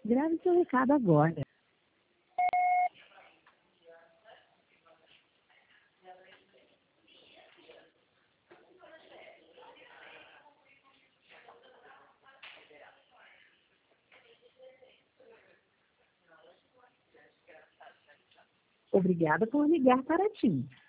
Grave seu recado agora. Obrigada por ligar para a TIM.